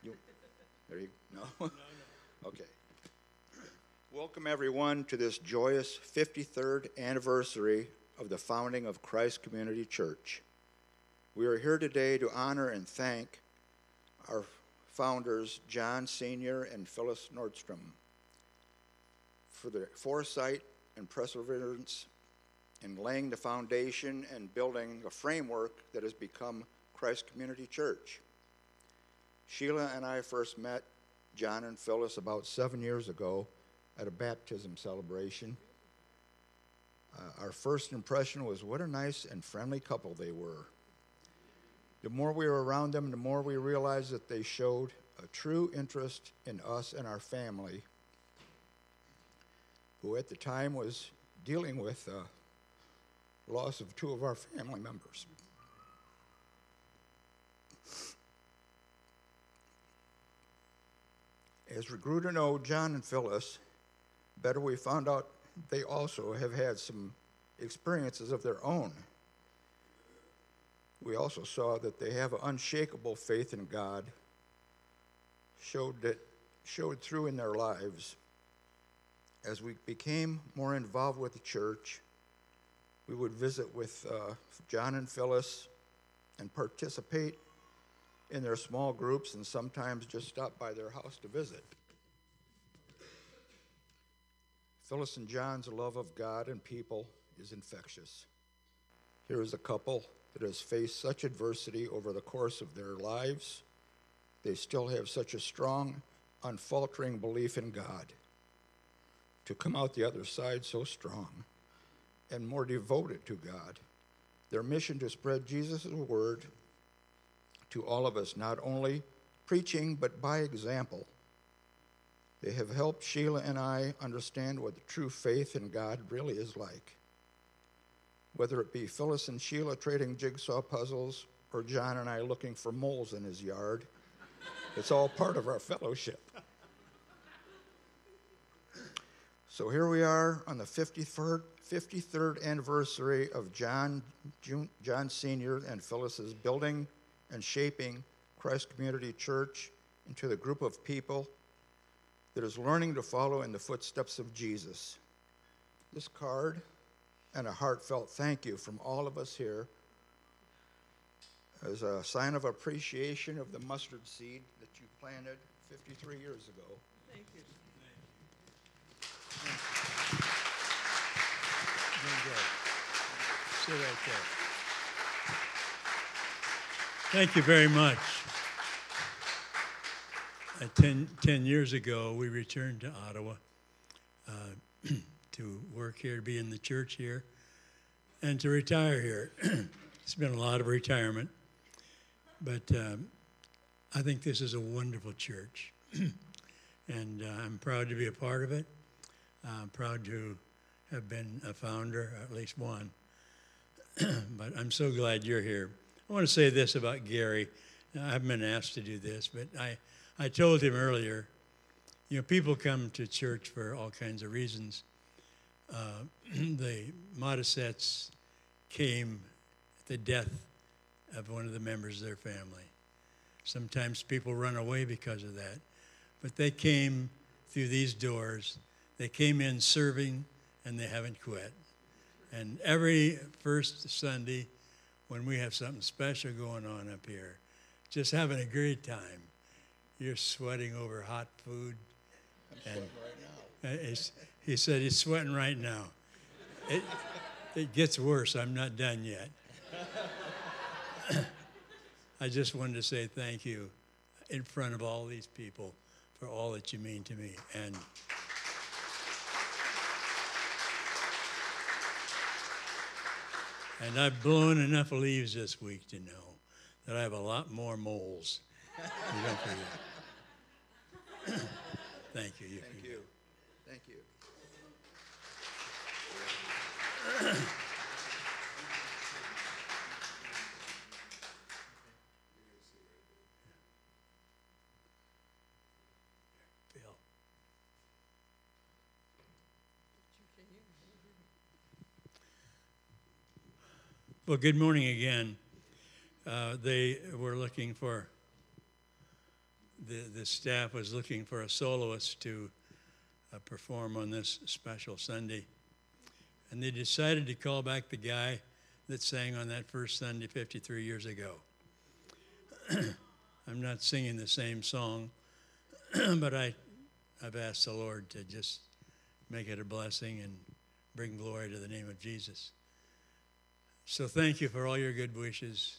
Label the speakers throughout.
Speaker 1: There you no? Okay. Welcome, everyone, to this joyous 53rd anniversary of the founding of Christ Community Church. We are here today to honor and thank our founders, John Sr. and Phyllis Nordstrom, for their foresight and perseverance in laying the foundation and building a framework that has become Christ Community Church. Sheila and I first met John and Phyllis about 7 years ago at a baptism celebration. Our first impression was what a nice and friendly couple they were. The more we were around them, the more we realized that they showed a true interest in us and our family, who at the time was dealing with loss of two of our family members. As we grew to know John and Phyllis better, we found out they also have had some experiences of their own. We also saw that they have an unshakable faith in God, showed through in their lives. As we became more involved with the church, we would visit with John and Phyllis and participate in their small groups and sometimes just stop by their house to visit. Phyllis and John's love of God and people is infectious. Here is a couple that has faced such adversity over the course of their lives. They still have such a strong, unfaltering belief in God. To come out the other side so strong and more devoted to God. Their mission to spread Jesus' word to all of us, not only preaching, but by example. They have helped Sheila and I understand what the true faith in God really is like. Whether it be Phyllis and Sheila trading jigsaw puzzles or John and I looking for moles in his yard, it's all part of our fellowship. So here we are on the 53rd anniversary of John Sr. and Phyllis's building and shaping Christ Community Church into the group of people that is learning to follow in the footsteps of Jesus. This card and a heartfelt thank you from all of us here as a sign of appreciation of the mustard seed that you planted 53 years ago.
Speaker 2: Thank you.
Speaker 3: Doing good. Sit right there. Thank you very much. 10 years ago, we returned to Ottawa to work here, to be in the church here, and to retire here. It's been a lot of retirement, but I think this is a wonderful church, and I'm proud to be a part of it. I'm proud to have been a founder, at least one, but I'm so glad you're here. I want to say this about Gary. I haven't been asked to do this, but I told him earlier, you know, people come to church for all kinds of reasons. The Modisets came at the death of one of the members of their family. Sometimes people run away because of that. But they came through these doors. They came in serving, and they haven't quit. And every first Sunday, when we have something special going on up here, just having a great time. You're sweating over hot food.
Speaker 1: I'm sweating right now.
Speaker 3: He said he's sweating right now. It gets worse. I'm not done yet. I just wanted to say thank you in front of all these people for all that you mean to me. And I've blown enough leaves this week to know that I have a lot more moles. Thank you.
Speaker 1: Thank you. Thank you.
Speaker 3: Phil. Well, good morning again. They were looking for the staff was looking for a soloist to perform on this special Sunday. And they decided to call back the guy that sang on that first Sunday 53 years ago. I'm not singing the same song, but I've asked the Lord to just make it a blessing and bring glory to the name of Jesus. So thank you for all your good wishes.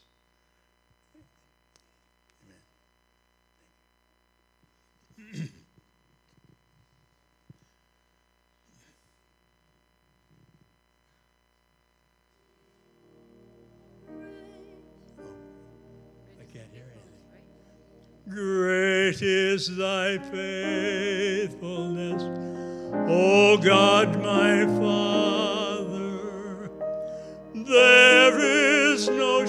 Speaker 3: Amen. Great is thy faithfulness, O God my Father. There is no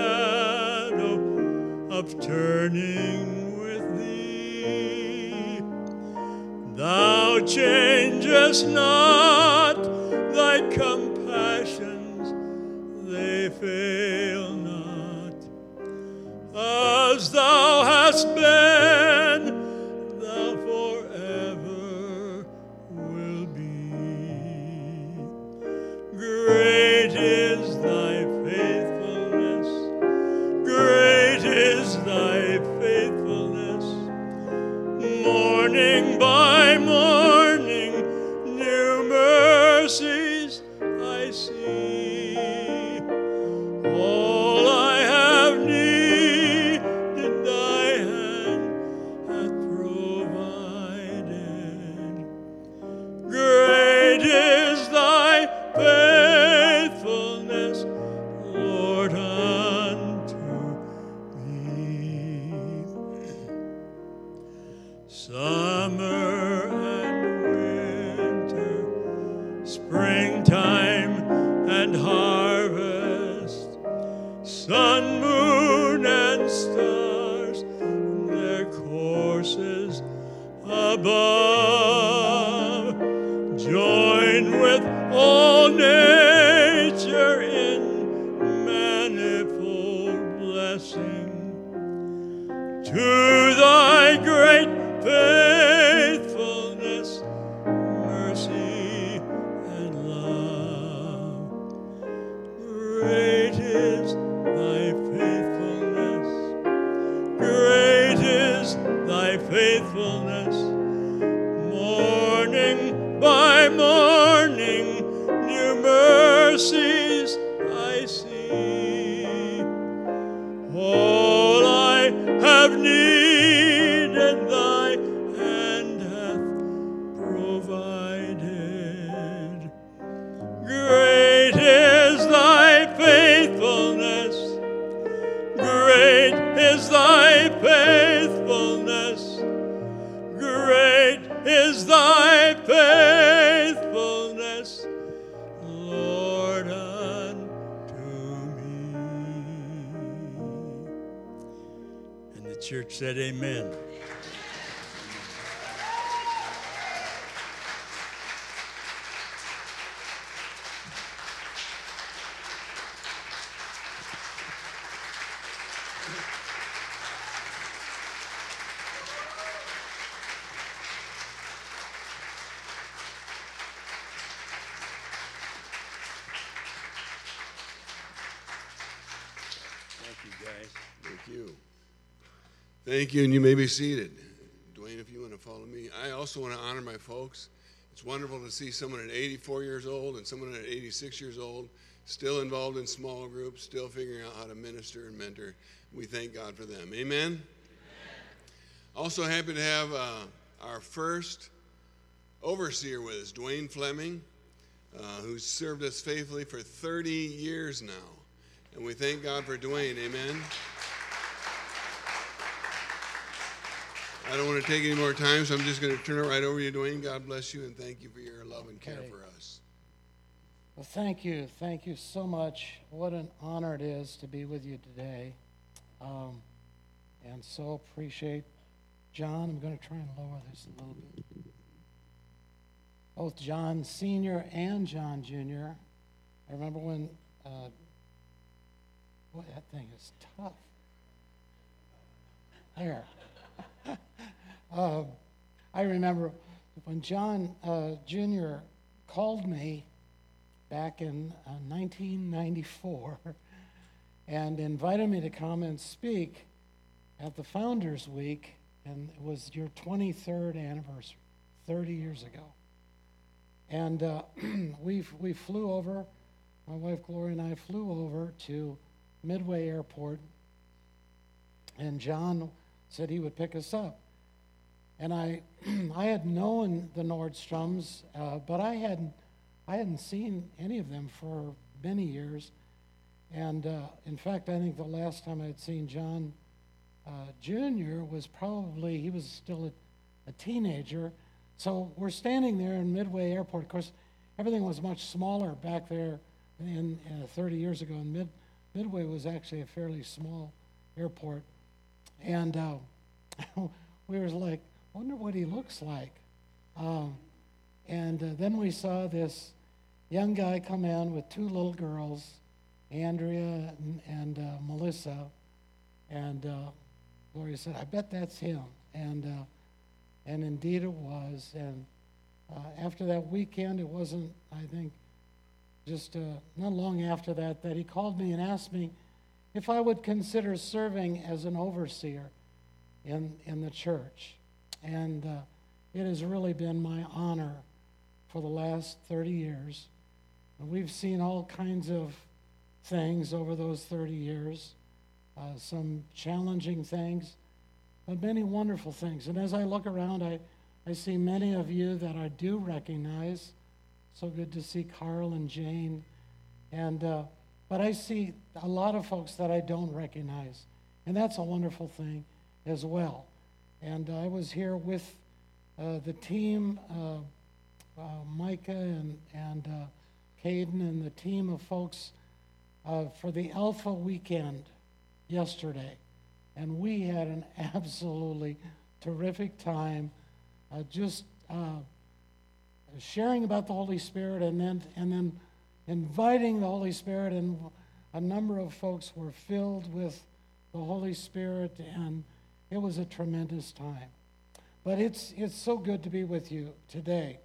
Speaker 3: shadow of turning with thee. Thou changest not, thy compassions, they fail not. As thou hast been, thou forever will be. Great is thy faithfulness, great is thy faithfulness. Morning by morning, new mercies I see. All I have needed, thy hand hath provided. Great is thy faithfulness, Lord, unto me. Summer and winter, springtime and harvest, sun, moon, and stars, their courses above, join with all nature in manifold blessing to thy great faithfulness, mercy, and love. Great is thy faithfulness, great is thy faithfulness. Morning by morning, new mercies I see. All I have needed, thy hand hath provided. Great is thy faithfulness, great is thy faithfulness, great is thy faithfulness, Lord, unto me. And the church said, amen. Thank you, guys.
Speaker 2: Thank you. Thank you, and you may be seated. Dwayne, if you want to follow me. I also want to honor my folks. It's wonderful to see someone at 84 years old and someone at 86 years old still involved in small groups, still figuring out how to minister and mentor. We thank God for them. Amen? Amen. Also happy to have our first overseer with us, Dwayne Fleming, who's served us faithfully for 30 years now. And we thank God for Dwayne. Amen. I don't want to take any more time, so I'm just going to turn it right over to you, Dwayne. God bless you, and thank you for your love and care for us.
Speaker 4: Well, thank you. Thank you so much. What an honor it is to be with you today. And so appreciate John. I'm going to try and lower this a little bit. Both John Sr. and John Jr. I remember when, boy, that thing is tough. There. I remember when John Jr. called me back in 1994 and invited me to come and speak at the Founders Week, and it was your 23rd anniversary, 30 years ago. And we flew over, my wife Gloria and I flew over to Midway Airport, and John said he would pick us up. And I had known the Nordstroms, but I hadn't seen any of them for many years. And in fact, I think the last time I'd seen John Jr. was probably, he was still a teenager. So we're standing there in Midway Airport. Of course, everything was much smaller back there in 30 years ago. And Midway was actually a fairly small airport. And we were like, wonder what he looks like. And then we saw this young guy come in with two little girls, Andrea and Melissa. And Gloria said, I bet that's him. And indeed it was. And after that weekend, it wasn't, I think, just not long after that, that he called me and asked me if I would consider serving as an overseer in the church. And it has really been my honor for the last 30 years. And we've seen all kinds of things over those 30 years, some challenging things, but many wonderful things. And as I look around, I see many of you that I do recognize. So good to see Carl and Jane. And but I see a lot of folks that I don't recognize. And that's a wonderful thing as well. And I was here with the team, Micah and Caden and the team of folks for the Alpha weekend yesterday. And we had an absolutely terrific time just sharing about the Holy Spirit and then inviting the Holy Spirit. And a number of folks were filled with the Holy Spirit, and it was a tremendous time. But it's so good to be with you today.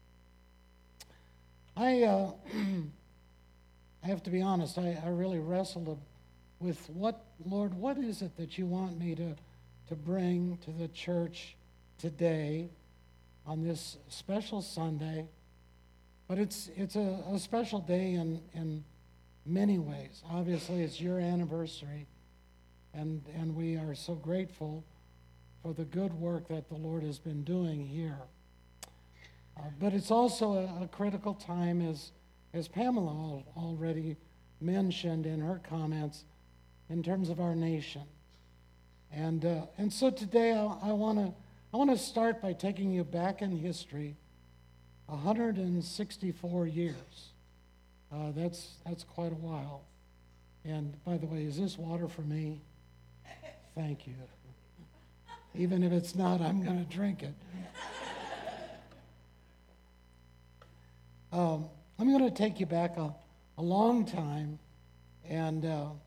Speaker 4: I have to be honest, I really wrestled with Lord, what is it that you want me to bring to the church today on this special Sunday? But it's a special day in many ways. Obviously, it's your anniversary, and we are so grateful for the good work that the Lord has been doing here. But it's also a critical time, as Pamela already mentioned in her comments, in terms of our nation. And so today I want to start by taking you back in history, 164 years. That's quite a while. And by the way, is this water for me? Thank you. Even if it's not, I'm going to drink it. I'm going to take you back a long time, and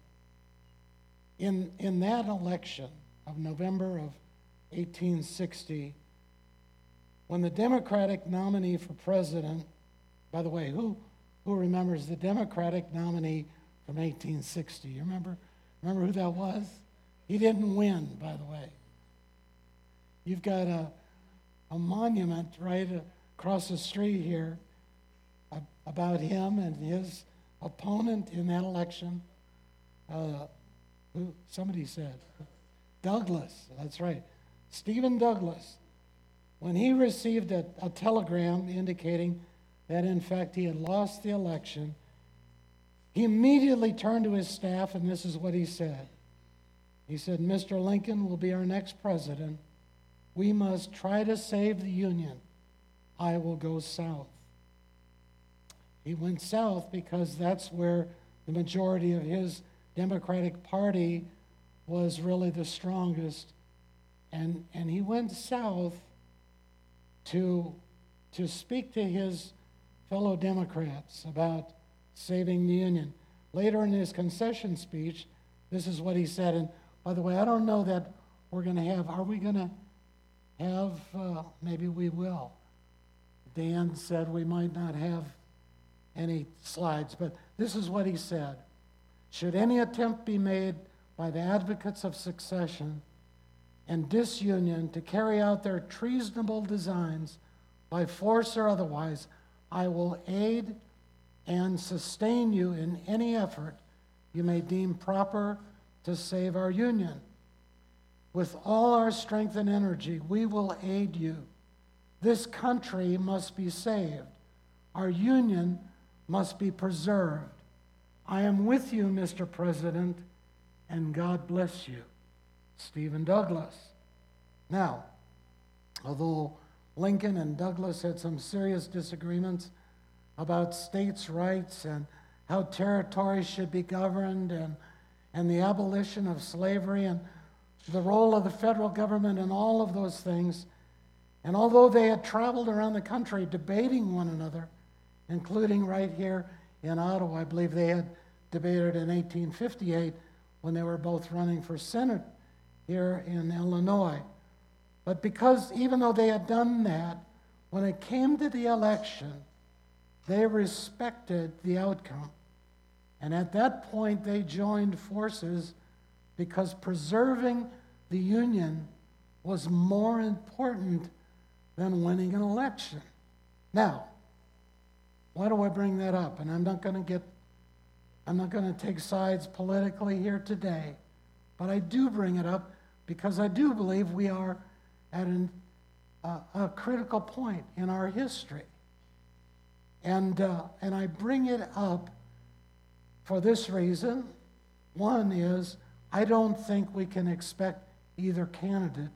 Speaker 4: in that election of November of 1860, when the Democratic nominee for president, by the way, who remembers the Democratic nominee from 1860? You remember who that was? He didn't win, by the way. You've got a monument right across the street here about him and his opponent in that election. Who somebody said? Douglas, that's right. Stephen Douglas. When he received a telegram indicating that, in fact, he had lost the election, he immediately turned to his staff, and this is what he said. He said, Mr. Lincoln will be our next president. We must try to save the Union. I will go south. He went south because that's where the majority of his Democratic Party was really the strongest. And he went south to speak to his fellow Democrats about saving the Union. Later in his concession speech, this is what he said. And by the way, I don't know that we're going to have, are we going to have, maybe we will. Dan said we might not have any slides, but this is what he said. Should any attempt be made by the advocates of secession and disunion to carry out their treasonable designs by force or otherwise, I will aid and sustain you in any effort you may deem proper to save our Union. With all our strength and energy, we will aid you. This country must be saved. Our Union must be preserved. I am with you, Mr. President, and God bless you. Stephen Douglas. Now, although Lincoln and Douglas had some serious disagreements about states' rights and how territories should be governed and the abolition of slavery and the role of the federal government and all of those things, and although they had traveled around the country debating one another, including right here in Ottawa, I believe they had debated in 1858 when they were both running for Senate here in Illinois. But because even though they had done that, when it came to the election, they respected the outcome. And at that point, they joined forces because preserving the Union was more important than winning an election. Now, why do I bring that up? And I'm not going to take sides politically here today, but I do bring it up because I do believe we are at a critical point in our history. And I bring it up for this reason. One is, I don't think we can expect either candidate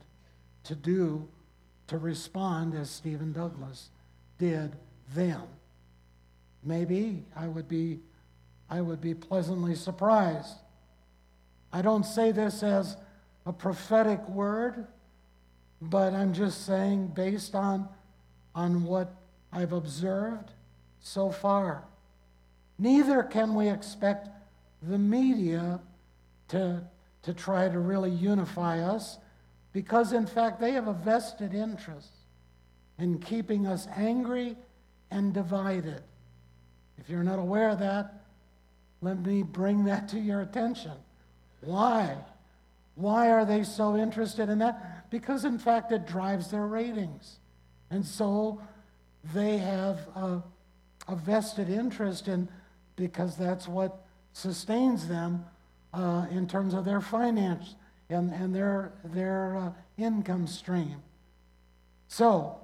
Speaker 4: to respond as Stephen Douglas did then. Maybe I would be pleasantly surprised. I don't say this as a prophetic word, but I'm just saying based on what I've observed so far. Neither can we expect the media to try to really unify us, because in fact they have a vested interest in keeping us angry and divided. If you're not aware of that, let me bring that to your attention. Why? Why are they so interested in that? Because in fact it drives their ratings. And so they have a vested interest in, because that's what sustains them in terms of their finance and their income stream. So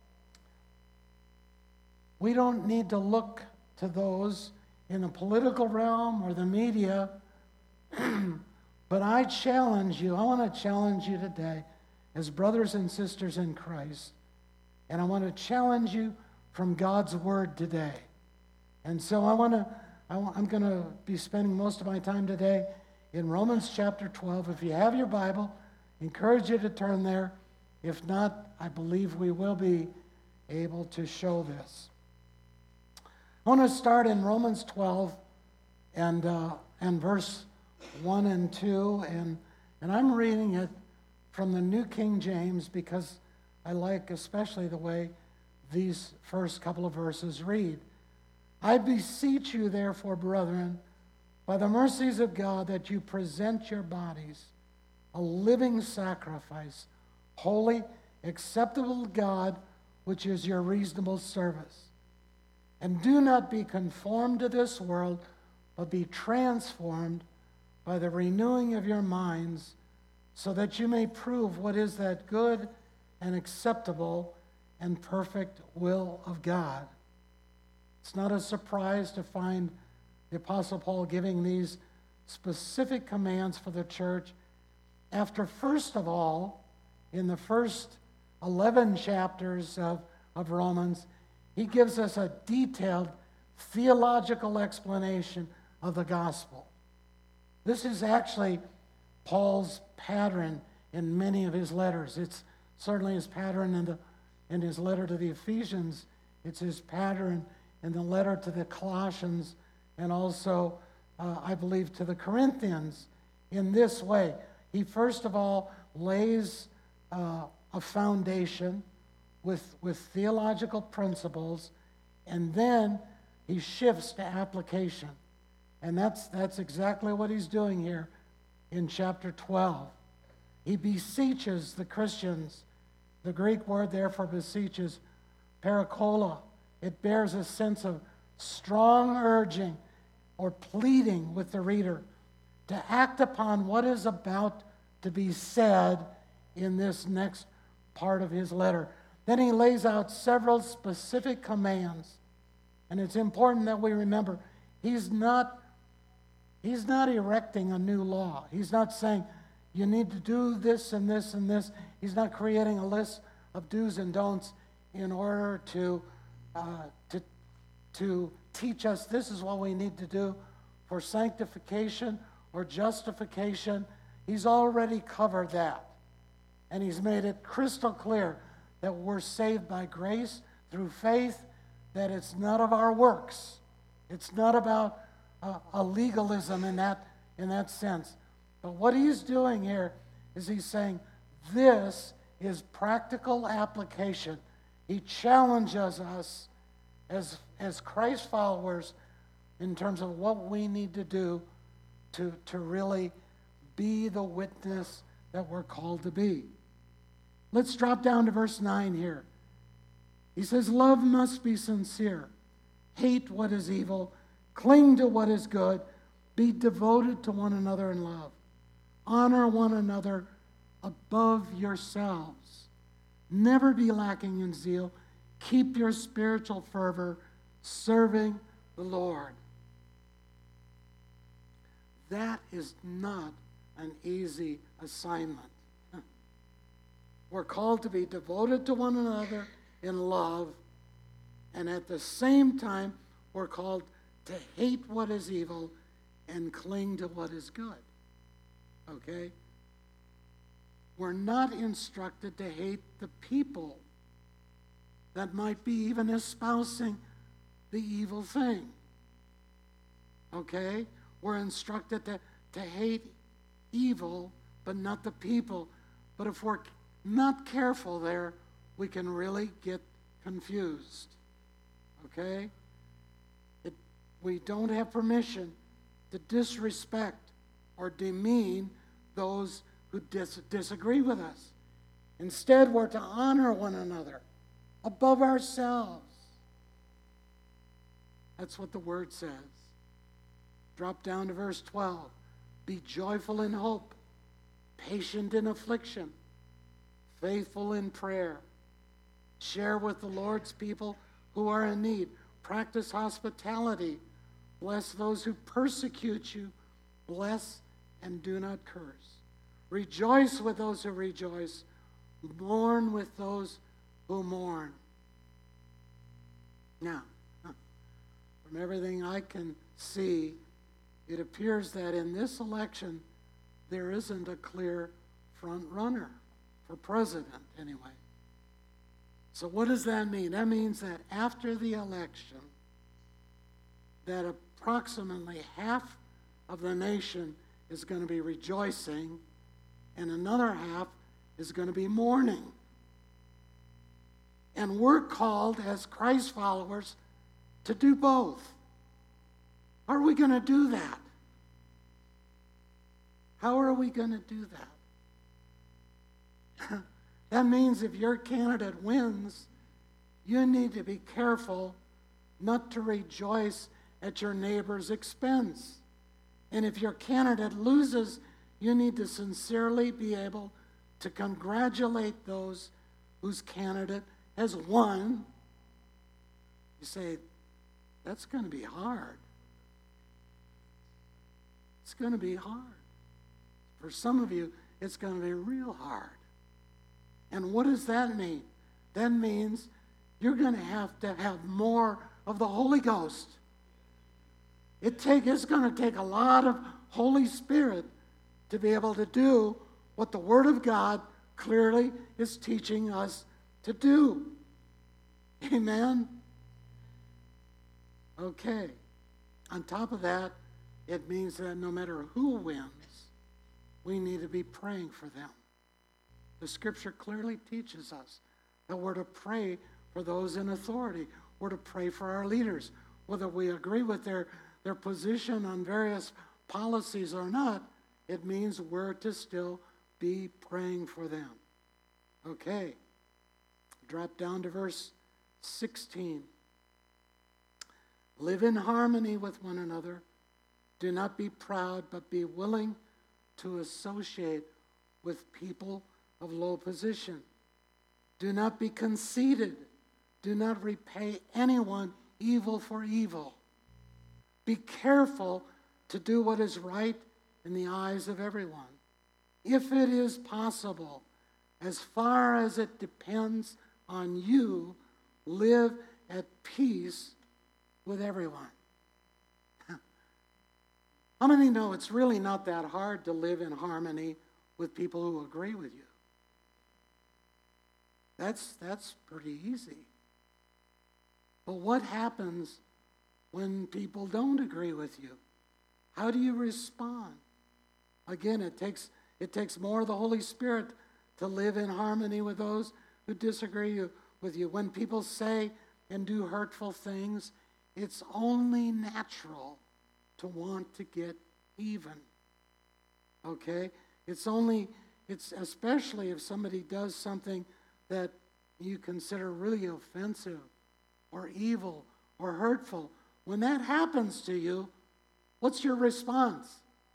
Speaker 4: we don't need to look to those in the political realm or the media, but I challenge you, I want to challenge you today as brothers and sisters in Christ, and I want to challenge you from God's Word today. And so I'm going to be spending most of my time today in Romans chapter 12. If you have your Bible, I encourage you to turn there. If not, I believe we will be able to show this. I want to start in Romans 12 and verse 1 and 2, and I'm reading it from the New King James because I like especially the way these first couple of verses read. I beseech you, therefore, brethren, by the mercies of God, that you present your bodies a living sacrifice, holy, acceptable to God, which is your reasonable service. And do not be conformed to this world, but be transformed by the renewing of your minds, so that you may prove what is that good and acceptable and perfect will of God. It's not a surprise to find the Apostle Paul giving these specific commands for the church after, first of all, in the first 11 chapters of Romans, he gives us a detailed theological explanation of the gospel. This is actually Paul's pattern in many of his letters. It's certainly his pattern in his letter to the Ephesians. It's his pattern in the letter to the Colossians, and also, I believe, to the Corinthians in this way. He first of all lays a a foundation with theological principles, and then he shifts to application. And that's exactly what he's doing here in chapter 12. He beseeches the Christians. The Greek word there for beseech is parakola. It bears a sense of strong urging or pleading with the reader to act upon what is about to be said in this next part of his letter. Then he lays out several specific commands. And it's important that we remember, he's not erecting a new law. He's not saying, you need to do this and this and this. He's not creating a list of do's and don'ts in order to teach us this is what we need to do for sanctification or justification. He's already covered that. And he's made it crystal clear that we're saved by grace through faith, that it's not of our works. It's not about a legalism in that sense. But what he's doing here is he's saying this is practical application. He challenges us as Christ followers in terms of what we need to do to really be the witness that we're called to be. Let's drop down to verse 9 here. He says, love must be sincere. Hate what is evil. Cling to what is good. Be devoted to one another in love. Honor one another above yourselves. Never be lacking in zeal. Keep your spiritual fervor, serving the Lord. That is not an easy assignment. We're called to be devoted to one another in love, and at the same time, we're called to hate what is evil and cling to what is good. Okay? We're not instructed to hate the people that might be even espousing the evil thing. Okay? We're instructed to hate evil, but not the people. But if we're not careful there, we can really get confused. Okay? We don't have permission to disrespect or demean those who disagree with us. Instead, we're to honor one another above ourselves. That's what the word says. Drop down to verse 12. Be joyful in hope, patient in affliction, faithful in prayer. Share with the Lord's people who are in need. Practice hospitality. Bless those who persecute you. Bless and do not curse. Rejoice with those who rejoice. Mourn with those who mourn. Now, from everything I can see, it appears that in this election, there isn't a clear front runner for president, anyway. So what does that mean? That means that after the election, that approximately half of the nation is going to be rejoicing, and another half is going to be mourning. And we're called as Christ followers to do both. How are we going to do that? How are we going to do that? That means if your candidate wins, you need to be careful not to rejoice at your neighbor's expense. And if your candidate loses, you need to sincerely be able to congratulate those whose candidate has won. You say, that's going to be hard. It's going to be hard. For some of you, it's going to be real hard. And what does that mean? That means you're going to have more of the Holy Ghost. It's going to take a lot of Holy Spirit to be able to do what the Word of God clearly is teaching us to do. Amen? Okay. On top of that, it means that no matter who wins, we need to be praying for them. The scripture clearly teaches us that we're to pray for those in authority. We're to pray for our leaders. Whether we agree with their position on various policies or not, it means we're to still be praying for them. Okay. Drop down to verse 16. Live in harmony with one another. Do not be proud, but be willing to associate with people of low position. Do not be conceited. Do not repay anyone evil for evil. Be careful to do what is right in the eyes of everyone. If it is possible, as far as it depends on you, live at peace with everyone. How many know it's really not that hard to live in harmony with people who agree with you? That's pretty easy. But what happens when people don't agree with you? How do you respond? Again, it takes more of the Holy Spirit to live in harmony with those who disagree with you. When people say and do hurtful things, it's only natural to want to get even. Okay? It's especially if somebody does something that you consider really offensive or evil or hurtful. When that happens to you, what's your response?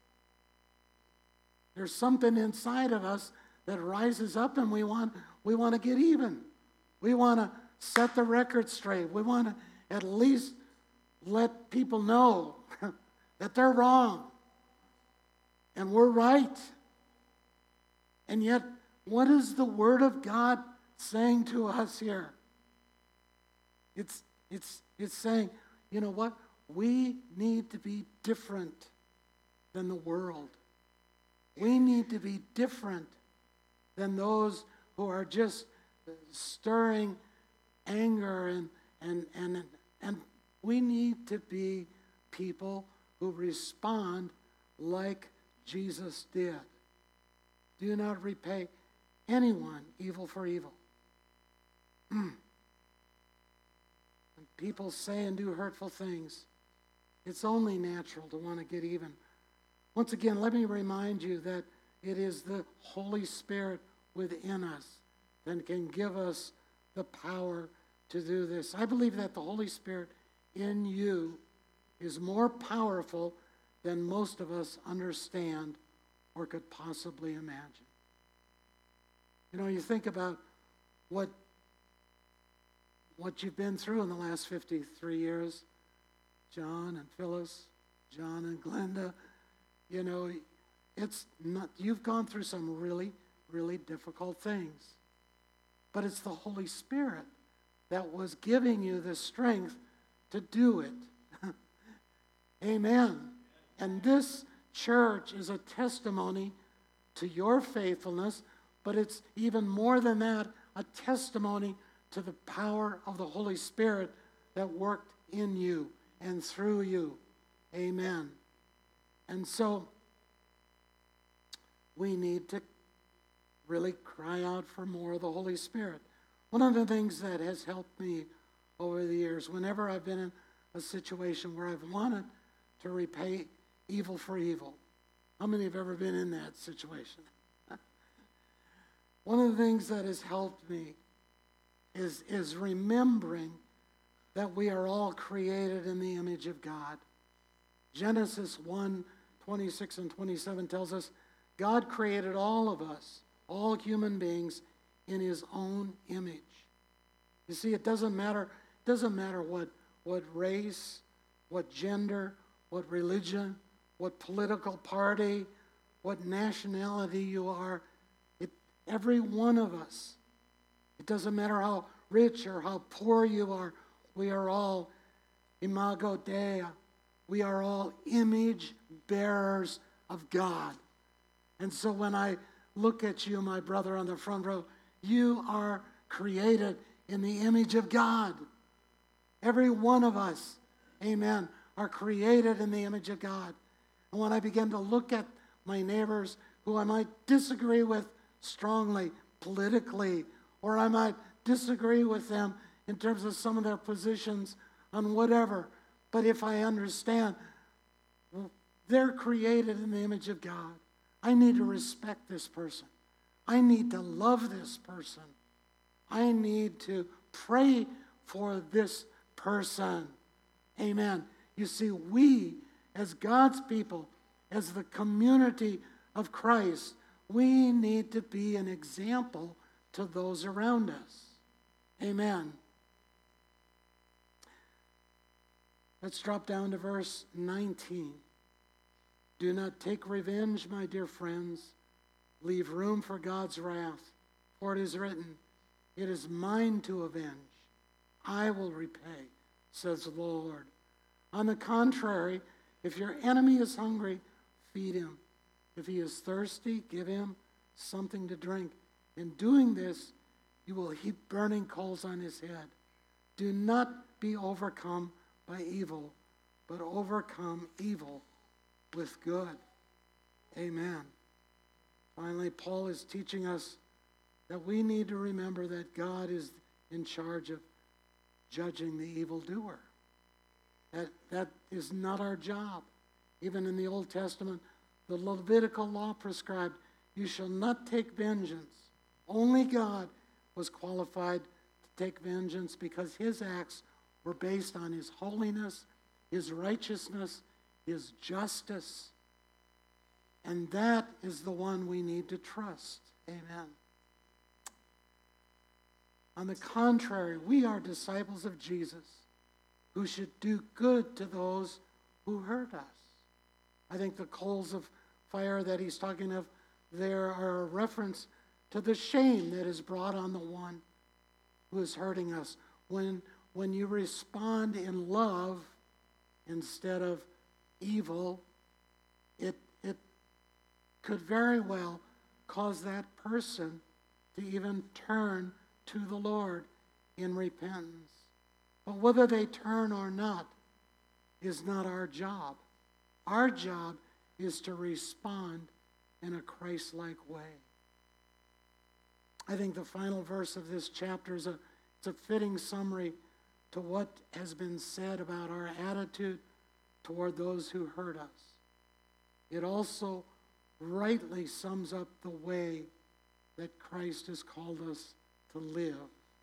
Speaker 4: There's something inside of us that rises up, and we want to get even. We want to set the record straight. We want to at least let people know that they're wrong and we're right. And yet, what is the Word of God saying to us here? It's saying, you know what? We need to be different than the world. We need to be different than those who are just stirring anger, and we need to be people who respond like Jesus did. Do not repay anyone evil for evil. When people say and do hurtful things, it's only natural to want to get even. Once again, let me remind you that it is the Holy Spirit within us that can give us the power to do this. I believe that the Holy Spirit in you is more powerful than most of us understand or could possibly imagine. You know, you think about what you've been through in the last 53 years, John and Phyllis, John and Glenda. You know, you've gone through some really, really difficult things. But it's the Holy Spirit that was giving you the strength to do it. Amen. And this church is a testimony to your faithfulness, but it's even more than that, a testimony to the power of the Holy Spirit that worked in you and through you. Amen. And so we need to really cry out for more of the Holy Spirit. One of the things that has helped me over the years, whenever I've been in a situation where I've wanted to repay evil for evil. How many have ever been in that situation? One of the things that has helped me is remembering that we are all created in the image of God. Genesis 1:26 and 27 tells us God created all of us, all human beings, in his own image. You see, it doesn't matter what race, what gender, what religion, what political party, what nationality you are. Every one of us, it doesn't matter how rich or how poor you are, we are all imago Dei. We are all image bearers of God. And so when I look at you, my brother on the front row, you are created in the image of God. Every one of us, amen, are created in the image of God. And when I begin to look at my neighbors who I might disagree with strongly, politically, or I might disagree with them in terms of some of their positions on whatever. But if I understand they're created in the image of God, I need to respect this person. I need to love this person. I need to pray for this person. Amen. You see, we, as God's people, as the community of Christ, we need to be an example to those around us. Amen. Let's drop down to verse 19. Do not take revenge, my dear friends. Leave room for God's wrath. For it is written, it is mine to avenge. I will repay, says the Lord. On the contrary, if your enemy is hungry, feed him. If he is thirsty, give him something to drink. In doing this, you will heap burning coals on his head. Do not be overcome by evil, but overcome evil with good. Amen. Finally, Paul is teaching us that we need to remember that God is in charge of judging the evildoer. That is not our job. Even in the Old Testament, the Levitical law prescribed, you shall not take vengeance. Only God was qualified to take vengeance because his acts were based on his holiness, his righteousness, his justice. And that is the one we need to trust. Amen. On the contrary, we are disciples of Jesus who should do good to those who hurt us. I think the coals of fire that he's talking of there are a reference to the shame that is brought on the one who is hurting us. When you respond in love instead of evil, it could very well cause that person to even turn to the Lord in repentance. But whether they turn or not is not our job. Our job is to respond in a Christ-like way. I think the final verse of this chapter is it's a fitting summary to what has been said about our attitude toward those who hurt us. It also rightly sums up the way that Christ has called us to live.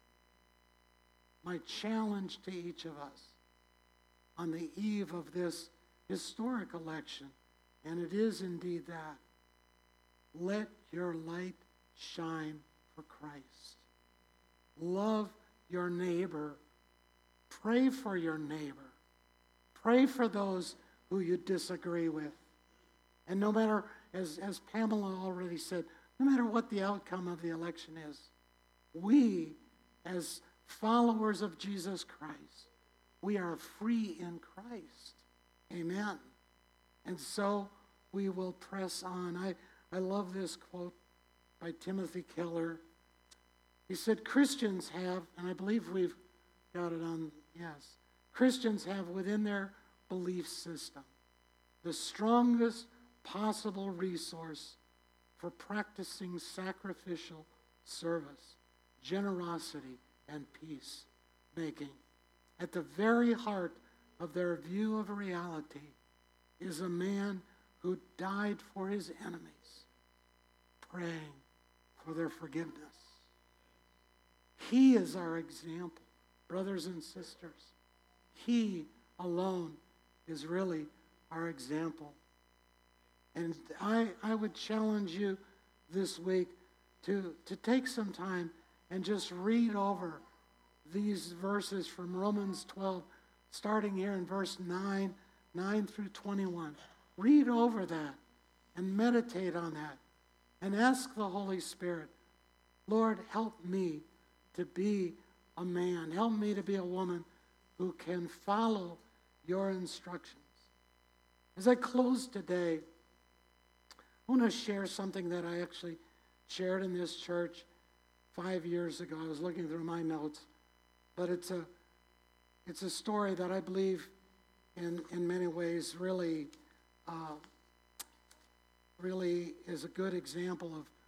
Speaker 4: My challenge to each of us on the eve of this historic election, and it is indeed that, let your light shine for Christ. Love your neighbor. Pray for your neighbor. Pray for those who you disagree with. And no matter, as Pamela already said, no matter what the outcome of the election is, we, as followers of Jesus Christ, we are free in Christ. Amen. And so we will press on. I love this quote by Timothy Keller. He said, Christians have, and I believe we've got it on, yes, Christians have within their belief system the strongest possible resource for practicing sacrificial service, generosity, and peace-making. At the very heart of their view of reality is a man who died for his enemies, praying for their forgiveness. He is our example, brothers and sisters. He alone is really our example. And I would challenge you this week to take some time and just read over these verses from Romans 12, starting here in verse 9 through 21. Read over that and meditate on that and ask the Holy Spirit, Lord, help me to be a man. Help me to be a woman who can follow your instructions. As I close today, I want to share something that I actually shared in this church 5 years ago. I was looking through my notes, but it's a story that I believe in many ways really is a good example of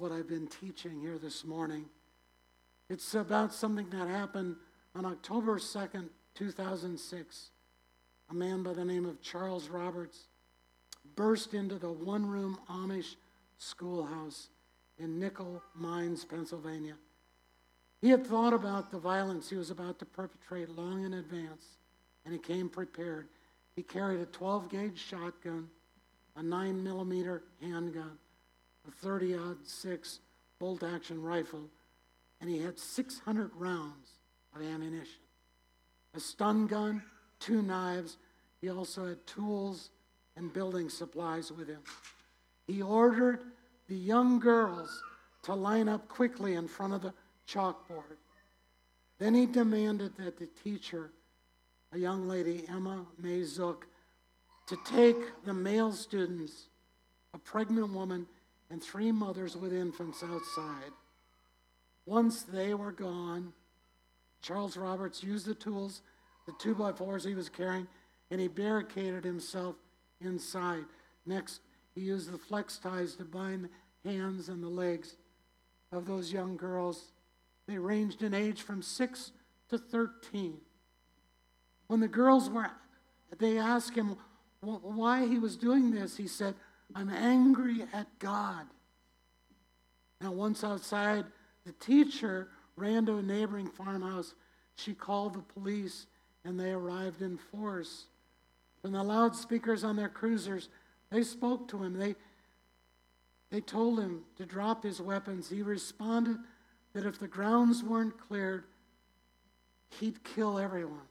Speaker 4: what I've been teaching here this morning. It's about something that happened on October 2nd, 2006. A man by the name of Charles Roberts burst into the one-room Amish schoolhouse in Nickel Mines, Pennsylvania. He had thought about the violence he was about to perpetrate long in advance, and he came prepared. He carried a 12-gauge shotgun, a 9mm handgun, a 30-06 bolt-action rifle, and he had 600 rounds of ammunition. A stun gun, 2 knives. He also had tools and building supplies with him. He ordered the young girls to line up quickly in front of the chalkboard. Then he demanded that the teacher, a young lady, Emma May Zook, to take the male students, a pregnant woman, and 3 mothers with infants outside. Once they were gone, Charles Roberts used the tools, the 2x4s he was carrying, and he barricaded himself inside. Next, he used the flex ties to bind the hands and the legs of those young girls. They ranged in age from 6 to 13. When the girls they asked him why he was doing this, he said, "I'm angry at God." Now, once outside, the teacher ran to a neighboring farmhouse. She called the police, and they arrived in force. From the loudspeakers on their cruisers, they spoke to him. They told him to drop his weapons. He responded that if the grounds weren't cleared, he'd kill everyone.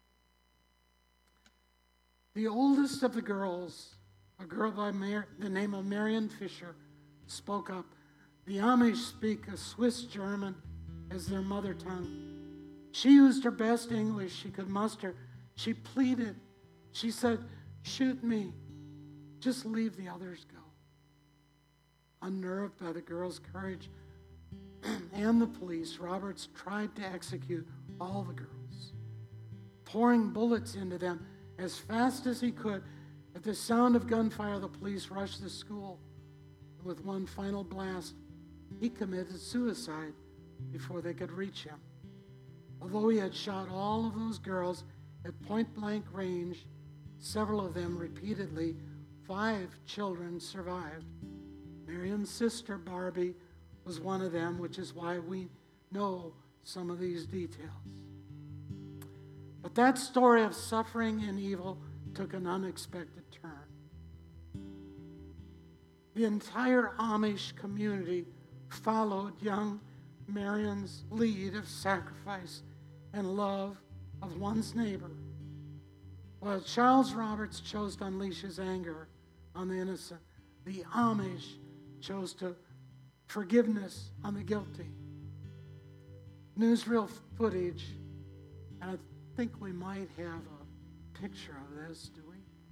Speaker 4: The oldest of the girls, a girl by the name of Marion Fisher, spoke up. The Amish speak a Swiss German as their mother tongue. She used her best English she could muster. She pleaded. She said, "Shoot me. Just leave the others go." Unnerved by the girls' courage and the police, Roberts tried to execute all the girls, pouring bullets into them as fast as he could. At the sound of gunfire, the police rushed the school. With one final blast, he committed suicide before they could reach him. Although he had shot all of those girls at point-blank range, several of them repeatedly, 5 children survived. Miriam's sister, Barbie, was one of them, which is why we know some of these details. But that story of suffering and evil took an unexpected turn. The entire Amish community followed young Marion's lead of sacrifice and love of one's neighbor. While Charles Roberts chose to unleash his anger on the innocent, the Amish chose to forgiveness on the guilty. Newsreel footage, and I think we might have a picture of this, do we?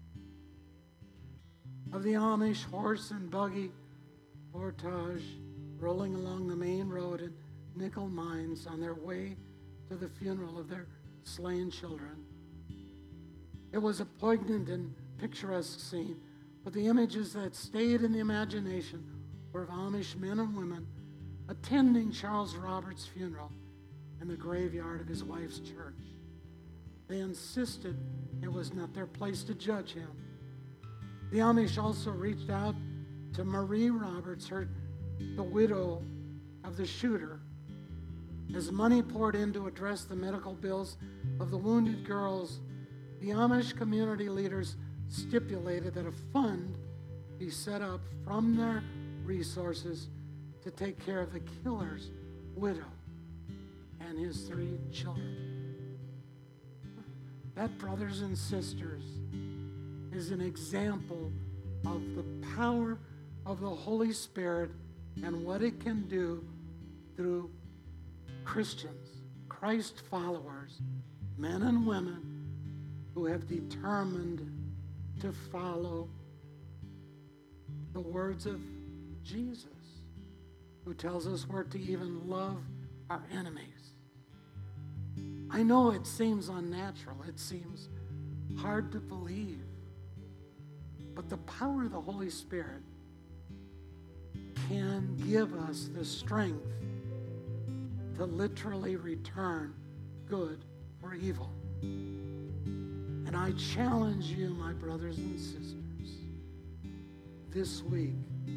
Speaker 4: Of the Amish horse and buggy portage rolling along the main road in Nickel Mines on their way to the funeral of their slain children. It was a poignant and picturesque scene, but the images that stayed in the imagination were of Amish men and women attending Charles Roberts' funeral in the graveyard of his wife's church. They insisted it was not their place to judge him. The Amish also reached out to Marie Roberts, the widow of the shooter. As money poured in to address the medical bills of the wounded girls, the Amish community leaders stipulated that a fund be set up from their resources to take care of the killer's widow and his 3 children. That, brothers and sisters, is an example of the power of the Holy Spirit and what it can do through Christians, Christ followers, men and women who have determined to follow the words of Jesus, who tells us we're to even love our enemies. I know it seems unnatural. It seems hard to believe. But the power of the Holy Spirit can give us the strength to literally return good for evil. And I challenge you, my brothers and sisters, this week,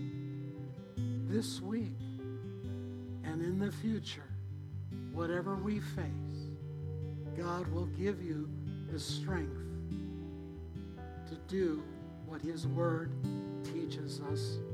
Speaker 4: and in the future, whatever we face, God will give you the strength to do what His Word teaches us